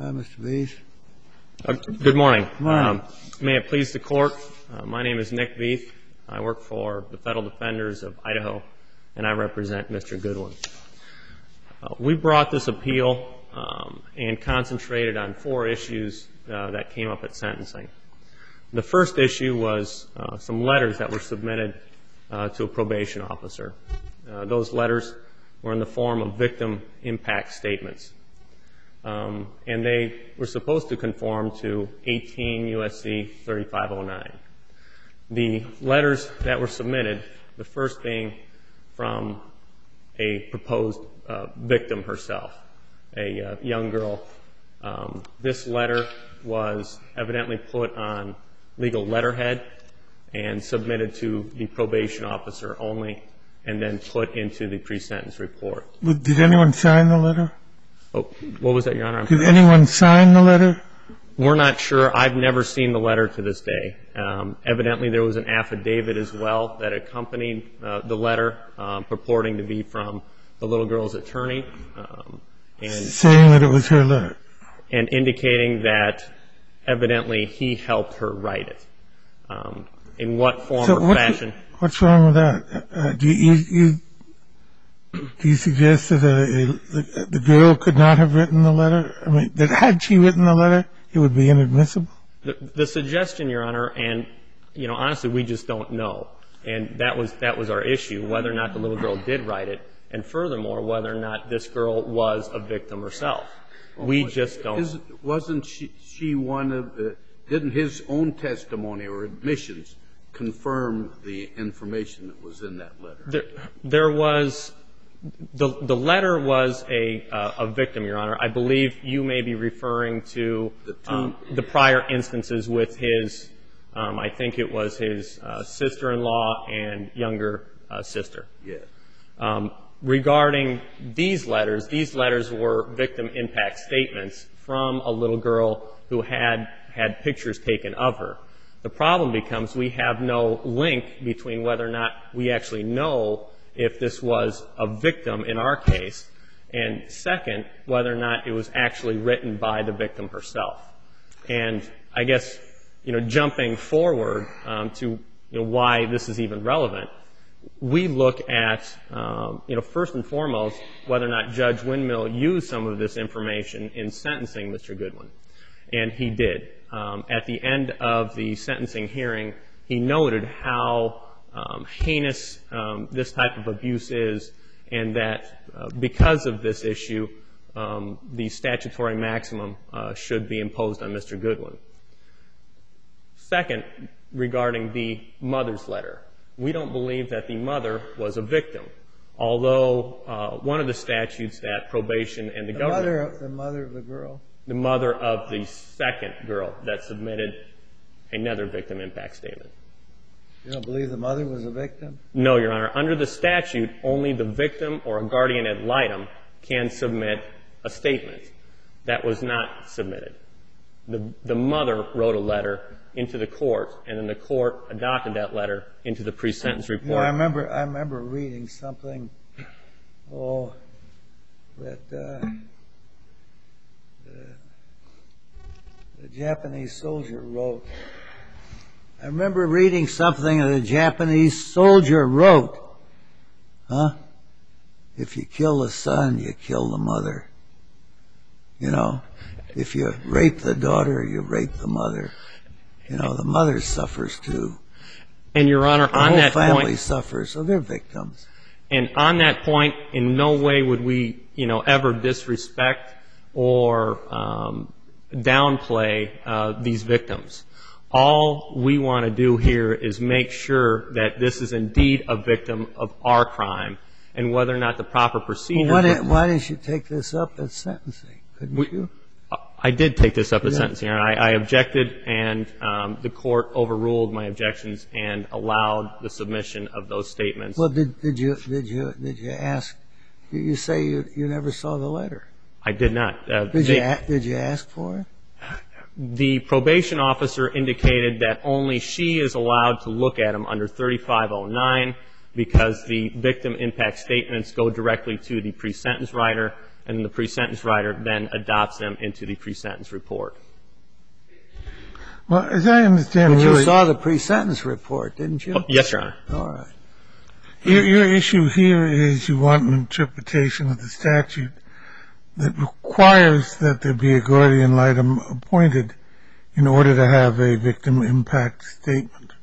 Mr. Veith. Good morning. Good morning. May it please the Court, my name is Nick Veith. I work for the Federal Defenders of Idaho, and I represent Mr. Goodwin. We brought this appeal and concentrated on four issues that came up at sentencing. The first issue was some letters that were submitted to a probation officer. Those letters were in the form of victim impact statements. And they were supposed to conform to 18 U.S.C. 3509. The letters that were submitted, the first being from a proposed victim herself, a young girl. This letter was evidently put on legal letterhead and submitted to the probation officer only, and then put into the pre-sentence report. Did anyone sign the letter? Oh, what was that, Your Honor? Did anyone sign the letter? We're not sure. I've never seen the letter to this day. Evidently, there was an affidavit as well that accompanied the letter purporting to be from the little girl's attorney. Saying that it was her letter? And indicating that evidently he helped her write it. In what form or fashion? What's wrong with that? Do you suggest that the girl could not have written the letter? I mean, that had she written the letter, it would be inadmissible? The suggestion, Your Honor, and, you know, honestly, we just don't know. And that was our issue, whether or not the little girl did write it, and furthermore, whether or not this girl was a victim herself. We just don't. Wasn't she one of the – didn't his own testimony or admissions confirm the information that was in that letter? There was – the letter was a victim, Your Honor. I believe you may be referring to the prior instances with his I think it was his sister-in-law and younger sister. Yes. Regarding these letters were victim impact statements from a little girl who had pictures taken of her. The problem becomes we have no link between whether or not we actually know if this was a victim in our case, and second, whether or not it was actually written by the victim herself. And I guess, you know, jumping forward to, you know, why this is even relevant, we look at, you know, first and foremost, whether or not Judge Windmill used some of this information in sentencing Mr. Goodwin. And he did. At the end of the sentencing hearing, he noted how heinous this type of abuse is, and that because of this issue, the statutory maximum should be imposed on Mr. Goodwin. Second, regarding the mother's letter, we don't believe that the mother was a victim, although one of the statutes that probation and the government... The mother of the girl? The mother of the second girl that submitted another victim impact statement. You don't believe the mother was a victim? No, Your Honor. Under the statute, only the victim or a guardian ad litem can submit a statement. That was not submitted. The mother wrote a letter into the court, and then the court adopted that letter into the pre-sentence report. You know, I remember reading something, that the Japanese soldier wrote. I remember reading something that a Japanese soldier wrote. If you kill the son, you kill the mother. You know, if you rape the daughter, you rape the mother. You know, the mother suffers too. And, Your Honor, on that point... The whole family suffers, so they're victims. And on that point, in no way would we, you know, ever disrespect or downplay these victims. All we want to do here is make sure that this is indeed a victim of our crime, and whether or not the proper procedure... Why didn't you take this up at sentencing? Couldn't you? I did take this up at sentencing. I objected, and the court overruled my objections and allowed the submission of those statements. Well, did you ask? You say you never saw the letter. I did not. Did you ask for it? The probation officer indicated that only she is allowed to look at them under 3509 because the victim impact statements go directly to the pre-sentence writer, and the pre-sentence writer then adopts them into the pre-sentence report. Well, as I understand, But really, you saw the pre-sentence report, didn't you? Oh, yes, Your Honor. All right. your issue here is you want an interpretation of the statute that requires that there be a guardian ad litem appointed in order to have a victim impact statement.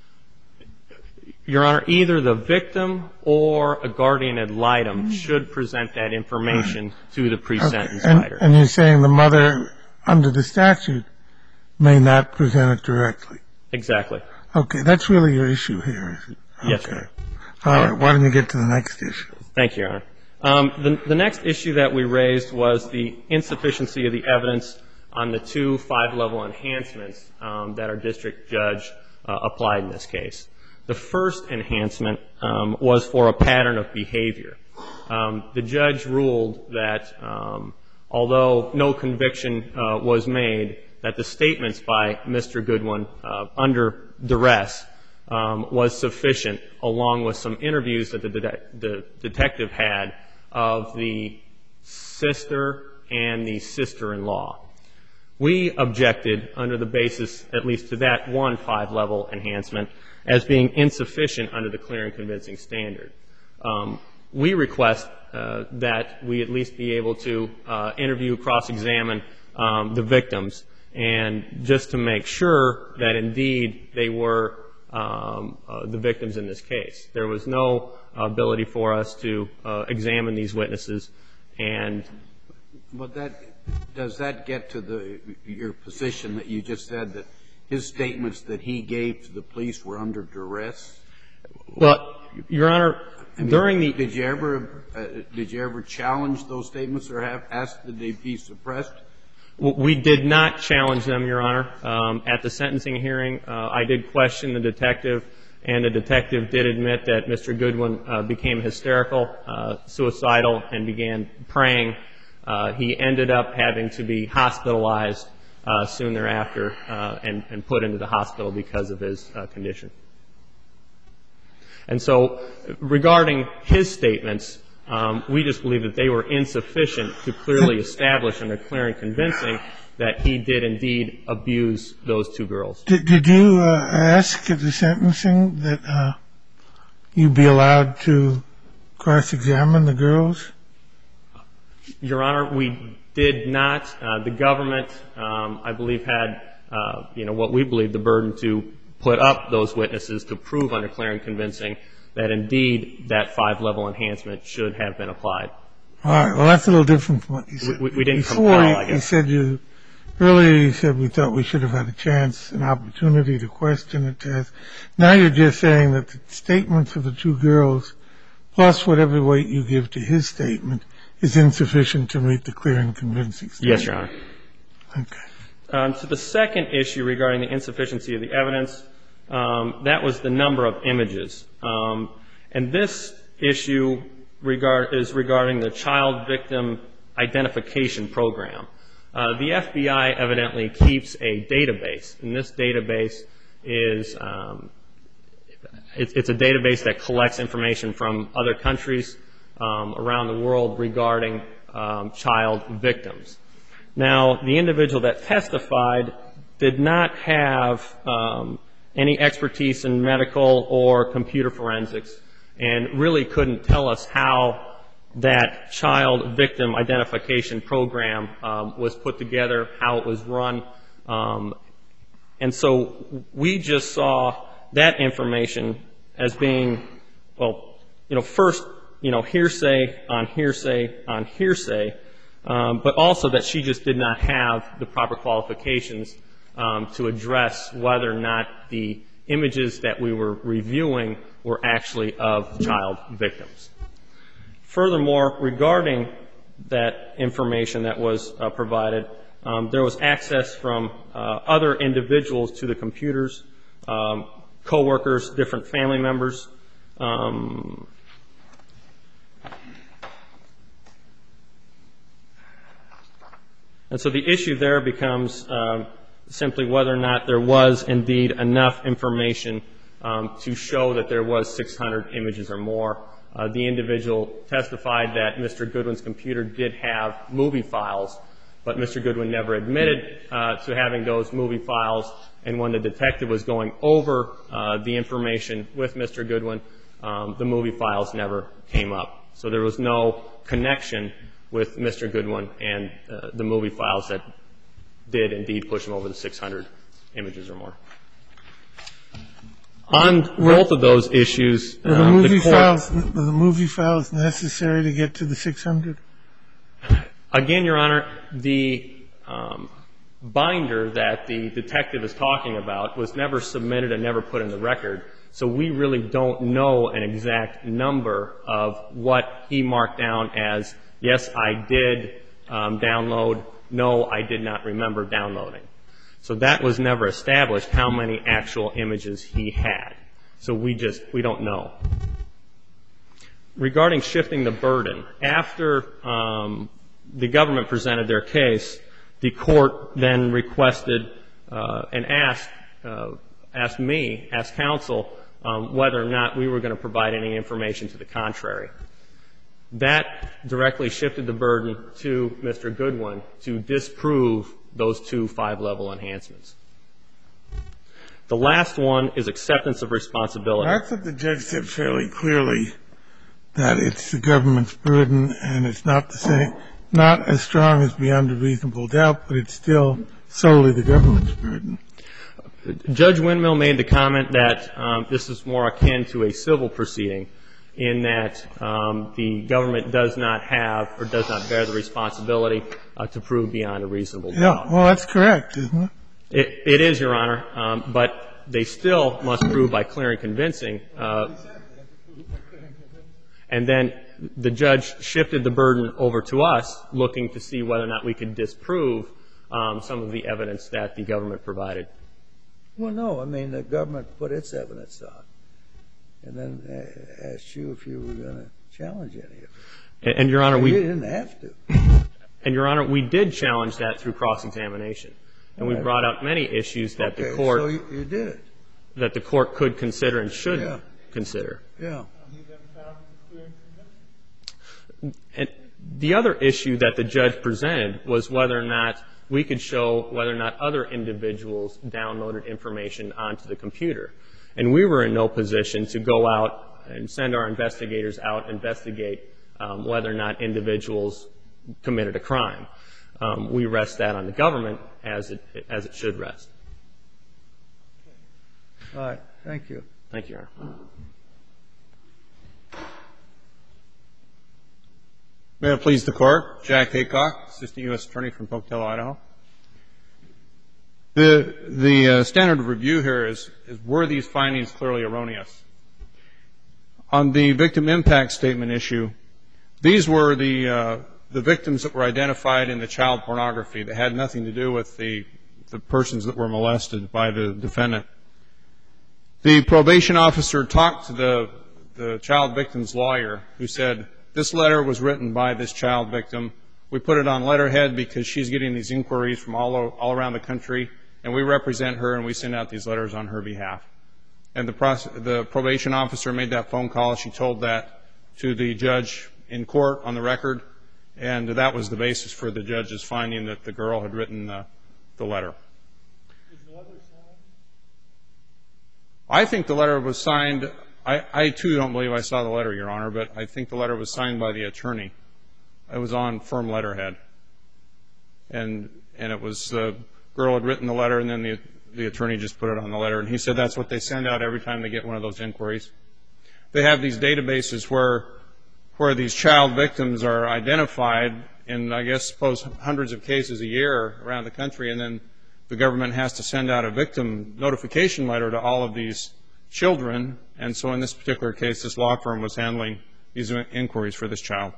Your Honor, either the victim or a guardian ad litem should present that information to the pre-sentence writer. And you're saying the mother, under the statute, may not present it directly. Exactly. Okay, that's really your issue here, is it? Yes, Okay. Your Honor. All right, why don't you get to the next issue? Thank you, Your Honor. The next issue that we raised was the insufficiency of the evidence on the 2 5-level enhancements that our district judge applied in this case. The first enhancement was for a pattern of behavior. The judge ruled that although no conviction was made, that the statements by Mr. Goodwin under duress was sufficient, along with some interviews that the detective had of the sister and the sister-in-law. We objected under the basis, at least to that 1 5-level enhancement, as being insufficient under the clear and convincing standard. We request that we at least be able to interview, cross-examine the victims, and just to make sure that indeed they were the victims in this case. There was no ability for us to examine these witnesses. But does that get to your position that you just said that his statements that he gave to the police were under duress? Well, Your Honor, during the... Did you ever challenge those statements or have asked that they be suppressed? We did not challenge them, Your Honor. At the sentencing hearing, I did question the detective, and the detective did admit that Mr. Goodwin became hysterical, suicidal, and began praying. He ended up having to be hospitalized soon thereafter and put into the hospital because of his condition. And so regarding his statements, we just believe that they were insufficient to clearly establish under clear and convincing that he did indeed abuse those 2 girls. Did you ask at the sentencing that you be allowed to cross-examine the girls? Your Honor, we did not. The government, I believe, had, what we believe the burden to put up those witnesses to prove under clear and convincing that indeed that 5-level enhancement should have been applied. All right. Well, that's a little different from what you said. We didn't compel, I guess. Earlier you said we thought we should have had a chance, an opportunity to question the test. Now you're just saying that the statements of the 2 girls, plus whatever weight you give to his statement, is insufficient to meet the clear and convincing standard. Yes, Your Honor. Okay. So the second issue regarding the insufficiency of the evidence, that was the number of images. And this issue is regarding the Child Victim Identification Program. The FBI evidently keeps a database, and this database is it's a database that collects information from other countries around the world regarding child victims. Now, the individual that testified did not have any expertise in medical or computer forensics and really couldn't tell us how that Child Victim Identification Program was put together, how it was run. And so we just saw that information as being, well, first, hearsay on hearsay on hearsay, but also that she just did not have the proper qualifications to address whether or not the images that we were reviewing were actually of child victims. Furthermore, regarding that information that was provided, there was access from other individuals to the computers, co-workers, different family members. And so the issue there becomes simply whether or not there was indeed enough information to show that there was 600 images or more. the individual testified that Mr. Goodwin's computer did have movie files, but Mr. Goodwin never admitted to having those movie files, and when the detective was going over the information with Mr. Goodwin, the movie files never came up. So there was no connection with Mr. Goodwin and the movie files that did indeed push him over the 600 images or more. On both of those issues, were the movie files necessary to get to the 600? Again, Your Honor, the binder that the detective is talking about was never submitted and never put in the record, so we really don't know an exact number of what he marked down as, yes, I did download, no, I did not remember downloading. So that was never established, how many actual images he had. So we don't know. Regarding shifting the burden, after the government presented their case, the court then requested and asked counsel whether or not we were going to provide any information to the contrary. That directly shifted the burden to Mr. Goodwin to disprove those 2 5-level enhancements. The last one is acceptance of responsibility. I thought the judge said fairly clearly that it's the government's burden and it's not the same, not as strong as beyond a reasonable doubt, but it's still solely the government's burden. Judge Windmill made the comment that this is more akin to a civil proceeding in that the government does not have or does not bear the responsibility to prove beyond a reasonable doubt. Yeah, well, that's correct, isn't it? It is, Your Honor, but they still must prove by clear and convincing. And then the judge shifted the burden over to us, looking to see whether or not we could disprove some of the evidence that the government provided. Well, no, I mean, the government put its evidence on and then asked you if you were going to challenge any of it. And, Your Honor, you didn't have to. And, Your Honor, we did challenge that through cross-examination. And we brought out many issues that the court so you did it. That the court could consider and should consider. Yeah. And the other issue that the judge presented was whether or not we could show whether or not other individuals downloaded information onto the computer. And we were in no position to go out and send our investigators out and investigate whether or not individuals committed a crime. We rest that on the government as it should rest. All right. Thank you. Thank you, Your Honor. May it please the Court. Jack Haycock, Assistant U.S. Attorney from Pocatello, Idaho. The standard of review here is were these findings clearly erroneous? On the victim impact statement issue, these were the victims that were identified in the child pornography that had nothing to do with the persons that were molested by the defendant. The probation officer talked to the child victim's lawyer who said, this letter was written by this child victim. We put it on letterhead because she's getting these inquiries from all around the country, and we represent her and we send out these letters on her behalf. And the probation officer made that phone call. She told that to the judge in court on the record, and that was the basis for the judge's finding that the girl had written the letter. Is the letter signed? I think the letter was signed. I, too, don't believe I saw the letter, Your Honor, but I think the letter was signed by the attorney. It was on firm letterhead. And it was the girl had written the letter, and then the attorney just put it on the letter. And he said that's what they send out every time they get one of those inquiries. They have these databases where these child victims are identified in, I guess, suppose hundreds of cases a year around the country, and then the government has to send out a victim notification letter to all of these children. And so in this particular case, this law firm was handling these inquiries for this child.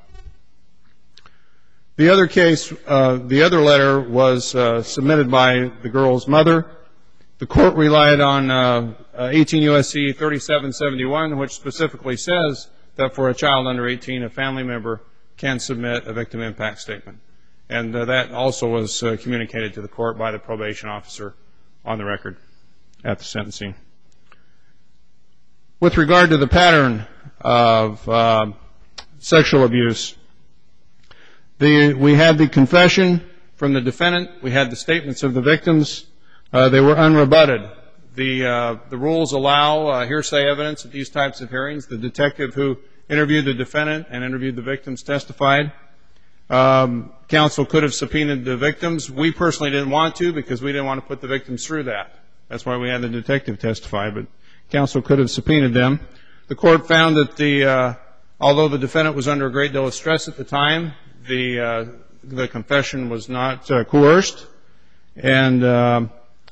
The other case, the other letter was submitted by the girl's mother. The court relied on 18 U.S.C. 3771, which specifically says that for a child under 18, a family member can submit a victim impact statement. And that also was communicated to the court by the probation officer on the record at the sentencing. With regard to the pattern, of sexual abuse. We had the confession from the defendant. We had the statements of the victims. They were unrebutted. The rules allow hearsay evidence at these types of hearings. The detective who interviewed the defendant and interviewed the victims testified. Counsel could have subpoenaed the victims. We personally didn't want to because we didn't want to put the victims through that. That's why we had the detective testify, but counsel could have subpoenaed them. The court found that although the defendant was under a great deal of stress at the time, the confession was not coerced, and the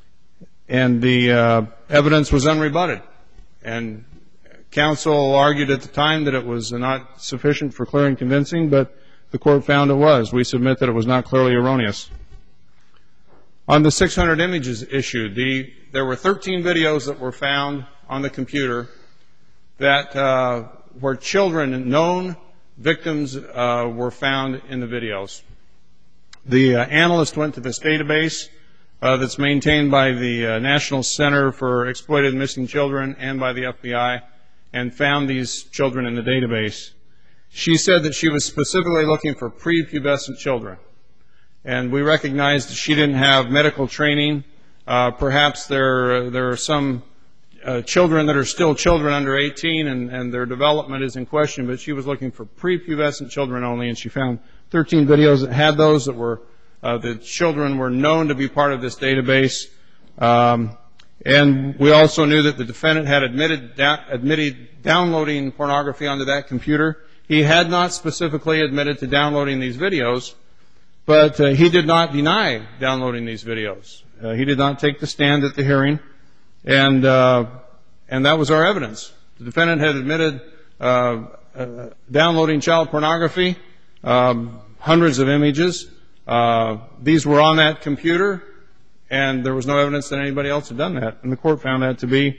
evidence was unrebutted. And counsel argued at the time that it was not sufficient for clear and convincing, but the court found it was. We submit that it was not clearly erroneous. On the 600 images issue, there were 13 videos that were found on the computer that where children, known victims, were found in the videos. The analyst went to this database that's maintained by the National Center for Exploited Missing Children and by the FBI and found these children in the database. She said that she was specifically looking for prepubescent children. And we recognized that she didn't have medical training. Perhaps there are some children that are still children under 18 and their development is in question, but she was looking for prepubescent children only, and she found 13 videos that had those that were the children were known to be part of this database. And we also knew that the defendant had admitted downloading pornography onto that computer. He had not specifically admitted to downloading these videos, but he did not deny downloading these videos. He did not take the stand at the hearing, and that was our evidence. The defendant had admitted downloading child pornography, hundreds of images. These were on that computer, and there was no evidence that anybody else had done that. And the court found that to be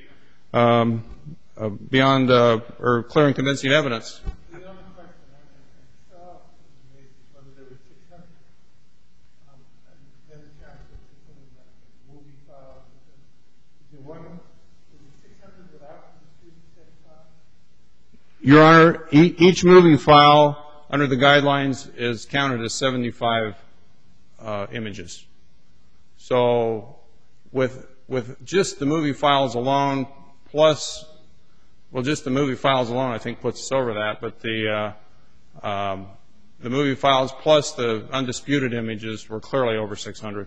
beyond or clear and convincing evidence. Your Honor, each movie file under the guidelines is counted as 75 images. So with just the movie files alone, plus, well, just the movie files alone I think puts us over that, but the movie files plus the undisputed images were clearly over 600.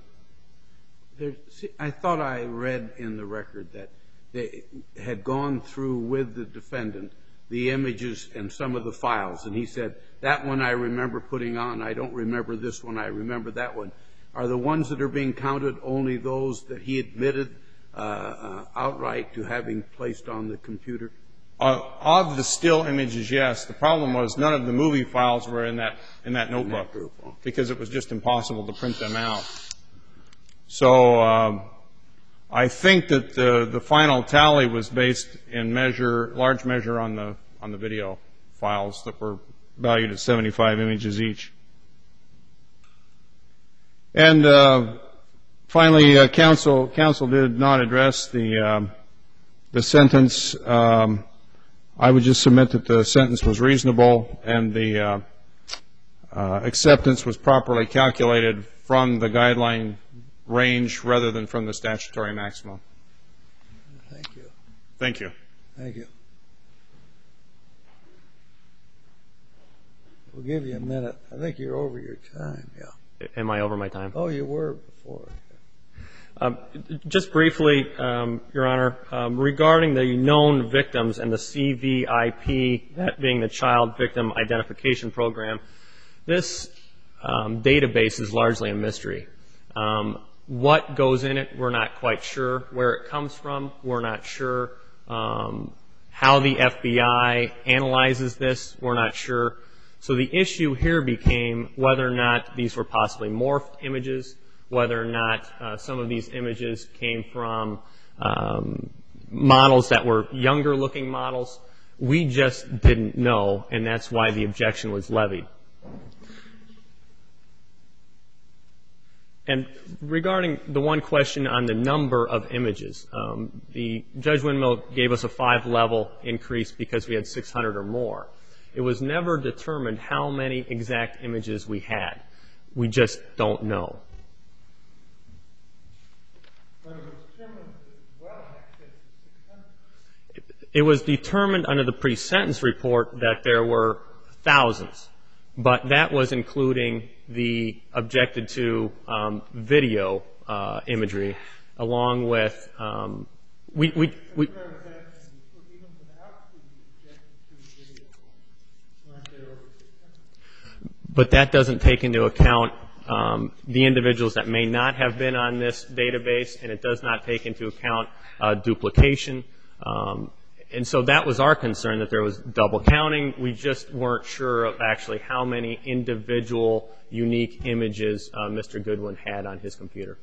I thought I read in the record that they had gone through with the defendant the images and some of the files, and he said, that one I remember putting on, I don't remember this one, I remember that one. Are the ones that are being counted only those that he admitted outright to having placed on the computer? Of the still images, yes. The problem was none of the movie files were in that notebook because it was just impossible to print them out. So I think that the final tally was based in large measure on the video files that were valued at 75 images each. And finally, counsel did not address the sentence. I would just submit that the sentence was reasonable and the acceptance was properly calculated from the guideline range rather than from the statutory maximum. Thank you. Thank you. Thank you. We'll give you a minute. I think you're over your time, yeah. Am I over my time? Oh, you were before. Just briefly, Your Honor, regarding the known victims and the CVIP, that being the Child Victim Identification Program, this database is largely a mystery. What goes in it, we're not quite sure. Where it comes from, we're not sure. How the FBI analyzes this, we're not sure. So the issue here became whether or not these were possibly morphed images, whether or not some of these images came from models that were younger-looking models. We just didn't know, and that's why the objection was levied. And regarding the one question on the number of images, the Judge Windmill gave us a 5-level increase because we had 600 or more. It was never determined how many exact images we had. We just don't know. It was determined under the pre-sentence report that there were thousands, but that was including the objected to video imagery, along with but that doesn't take into account the individuals that may not have been on this database, and it does not take into account duplication. And so that was our concern, that there was double counting. We just weren't sure of actually how many individual unique images Mr. Goodwin had on his computer.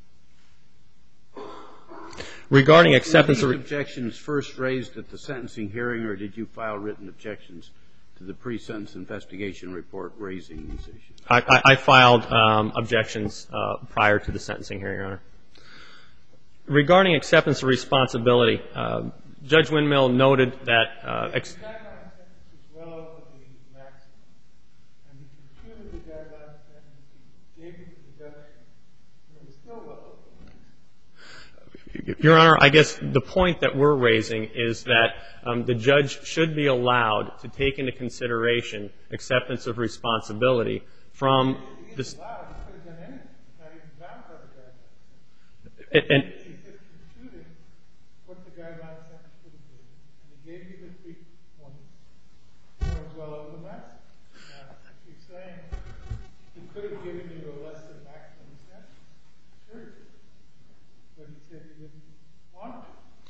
Regarding acceptance Were these objections first raised at the sentencing hearing, or did you file written objections to the pre-sentence investigation report raising these issues? I filed objections prior to the sentencing hearing, Your Honor. Regarding acceptance of responsibility, Judge Windmill noted that The guideline sentence is well over the maximum, and he computed the guideline sentence, he gave it the deduction, and it was still well over the maximum. Your Honor, I guess the point that we're raising is that the judge should be allowed to take into consideration acceptance of responsibility from this. He's allowed, he could have done anything, not even bound by the guideline sentence. He's just computing what the guideline sentence would have been, and he gave you the 3 points, and it was well over the maximum. Now, if you're saying he could have given you a less than maximum sentence, sure, but he said he didn't want to.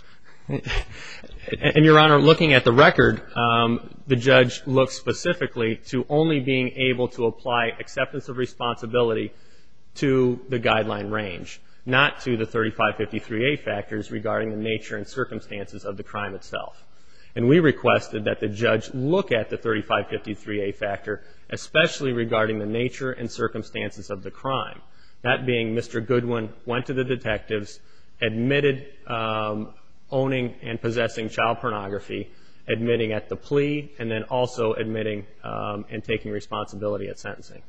And, Your Honor, looking at the record, the judge looked specifically to only being able to apply acceptance of responsibility to the guideline range, not to the 3553A factors regarding the nature and circumstances of the crime itself. And we requested that the judge look at the 3553A factor, especially regarding the nature and circumstances of the crime. That being, Mr. Goodwin went to the detectives, admitted owning and possessing child pornography, admitting at the plea, and then also admitting and taking responsibility at sentencing.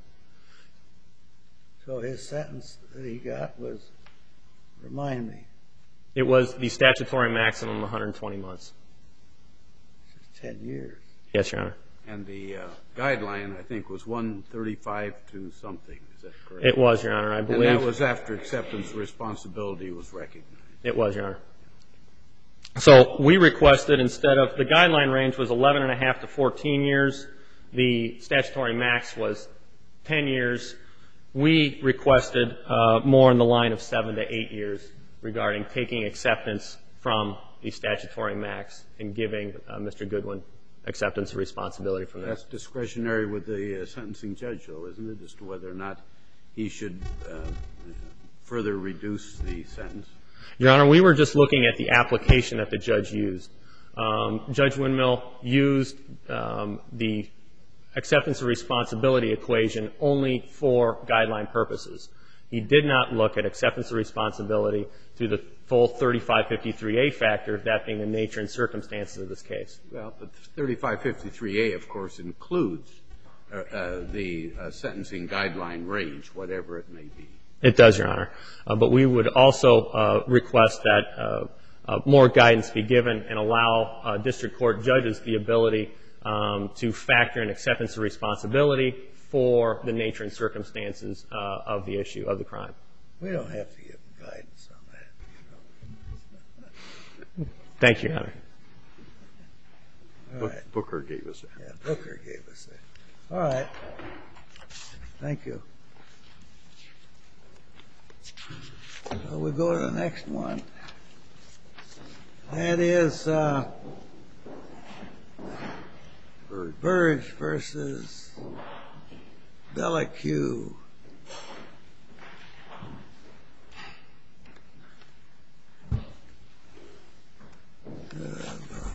So his sentence that he got was, remind me. It was the statutory maximum, 120 months. 10 years. Yes, Your Honor. And the guideline, I think, was 135 to something. Is that correct? It was, Your Honor, I believe. And that was after acceptance of responsibility was recognized. It was, Your Honor. So we requested, instead of, the guideline range was 11 and a half to 14 years. The statutory max was 10 years. We requested more in the line of 7 to 8 years regarding taking acceptance from the statutory max and giving Mr. Goodwin acceptance of responsibility from that. That's discretionary with the sentencing judge, though, isn't it, as to whether or not he should further reduce the sentence? Your Honor, we were just looking at the application that the judge used. Judge Windmill used the acceptance of responsibility equation only for guideline purposes. He did not look at acceptance of responsibility through the full 3553A factor, that being the nature and circumstances of this case. Well, but 3553A, of course, includes the sentencing guideline range, whatever it may be. It does, Your Honor. But we would also request that more guidance be given and allow district court judges the ability to factor in acceptance of responsibility for the nature and circumstances of the issue of the crime. We don't have to give them guidance on that. Thank you, Your Honor. All right. Booker gave us that. Yeah, Booker gave us that. All right. Thank you. So we'll go to the next one. That is Burge versus Bellacue.